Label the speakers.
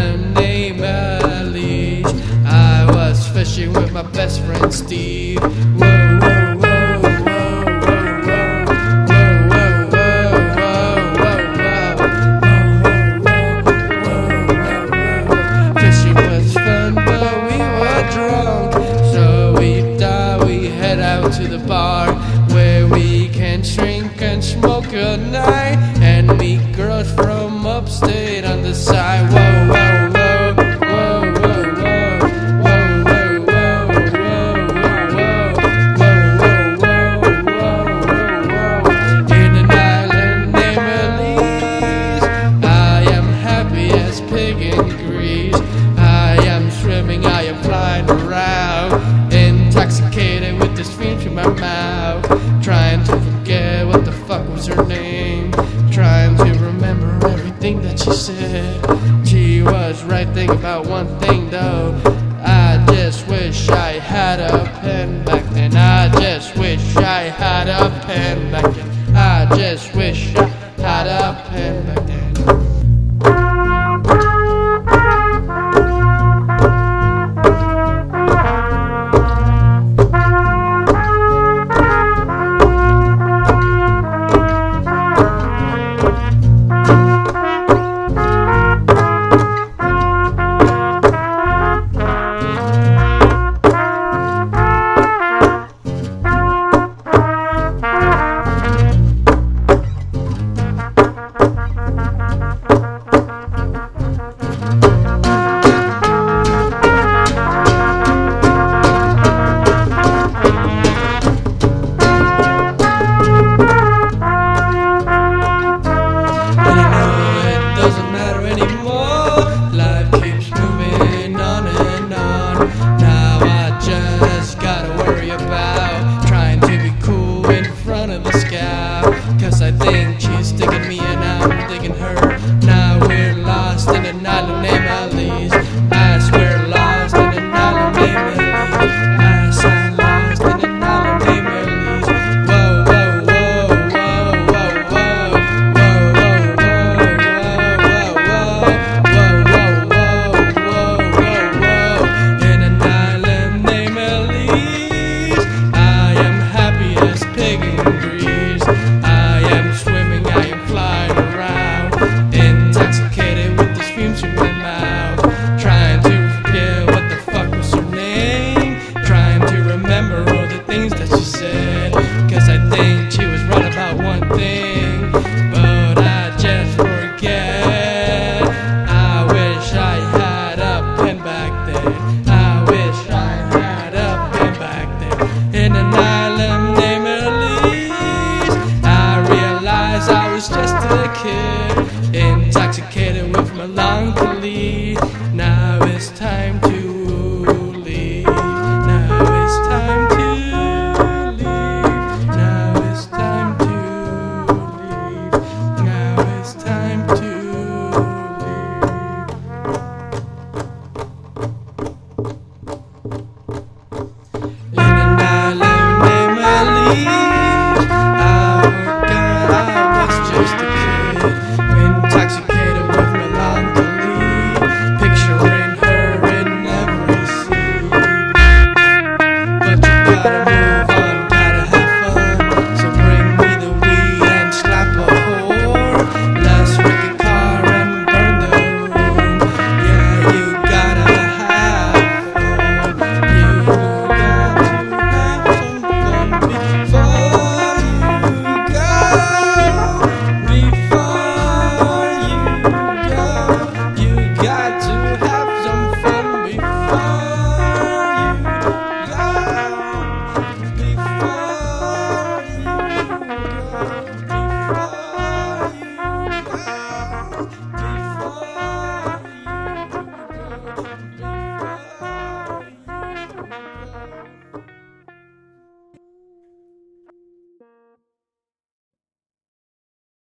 Speaker 1: island named Elise. I was fishing with my best friend Steve. Whoa, whoa, whoa, fishing was fun, but we were drunk. So we head out to the bar where we can drink and smoke at night and meet girls from upstate on the side. Whoa, whoa, whoa, whoa, whoa, whoa, whoa, whoa, whoa, whoa, whoa. In an island named Elise, I am happy as pig in grease. I am swimming, I am flying around, intoxicated with this fumes in my mouth, trying to forget what the fuck was her name, trying to remember everything that she said. She was right, think about one thing though. I just wish I had a pen back then. I just wish I had a pen back then. I just wish I had a pen back then. Cause I think she's sticking me and I'm digging her. Now we're lost in an island named Elise. As we're lost in an island named Elise. As I'm lost in an island named Elise. Whoa, whoa, whoa, whoa, whoa, whoa. Whoa, whoa, whoa, whoa, whoa, whoa, whoa, whoa, whoa. In an island named Elise, I am happy as pig in grease. I am swimming, I am flying around, intoxicated with these fumes in my mouth, trying to forget what the fuck was her name, trying to remember all the things that she said. Cause I think she was right about one thing, but I just forget. I wish I had a pen back then. I wish I had a pen back then. In an island named Elise, I was just a kid, intoxicated with melancholy.